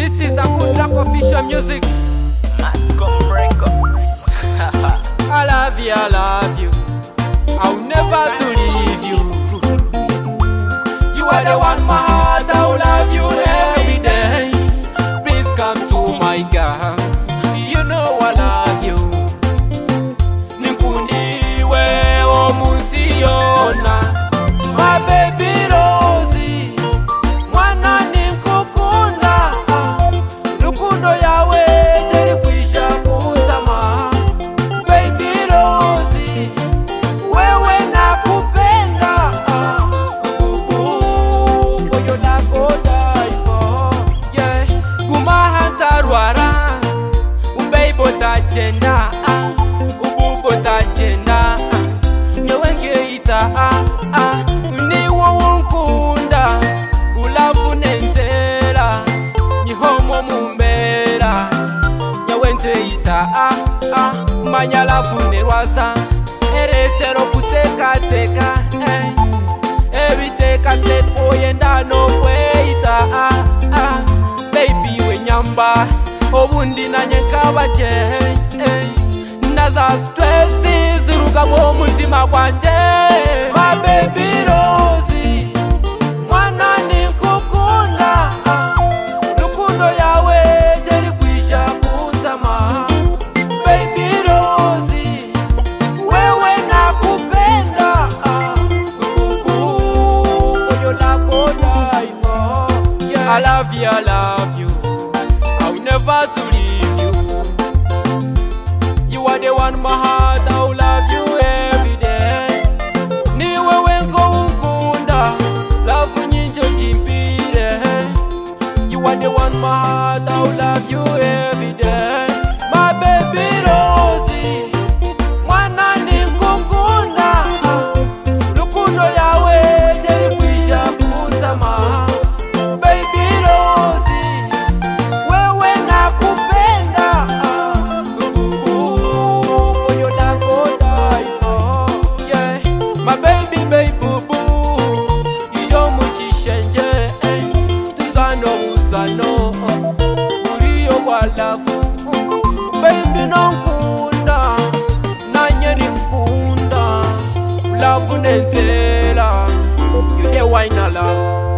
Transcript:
This is a good luck official music. Madcom Records. I love you. I'll never to leave you. You are the one my heart, I'll love you every day. Please come to my girl. You know I love you. Nikundiwe omusiona. My baby Rosie. Mwana ninkukunda. Lukundo yawe teri kwisha kutama. Baby Rosie. Wewe nakupenda. For your love go die for. Yeah. Gumahanta rwara. Ubeibo tajenda. Ububo tajenda. Nyewe ngeita. Niwo wunkunda. Ulavu nentera. Nyihomo mumbera. Nyewe nteita. Manyalavu nerwaza. Eretero kuteka. Ebiteka teko yenda no kweita. Baby we nyamba. Obundi nanye kabaje. Naza stress ziruka mu mutima kwanje. My baby Rosie. Mwana ninkukunda. Lukundo yawe teri kwisha kutama. Baby Rosie. Wewe nakupenda. For your love go die for. Yeah. I love you. I will never to leave you. You are the one my heart, I will love you every day. Niwe wenko ukunda, love nyinjo jimbire. You are the one my heart, I will love you every day. My baby Rosie. Mwana ninkukunda. Lukundo yawe teri kwisha kutama. Baby Rosie. Wewe nakupenda. For your love go die for. Yeah. My baby boo boo. Ijo muchishenje. Tuzano. Uriyo walafu. Baby nonkunda. Nanye ninkunda. Love nentela. You the wine I love.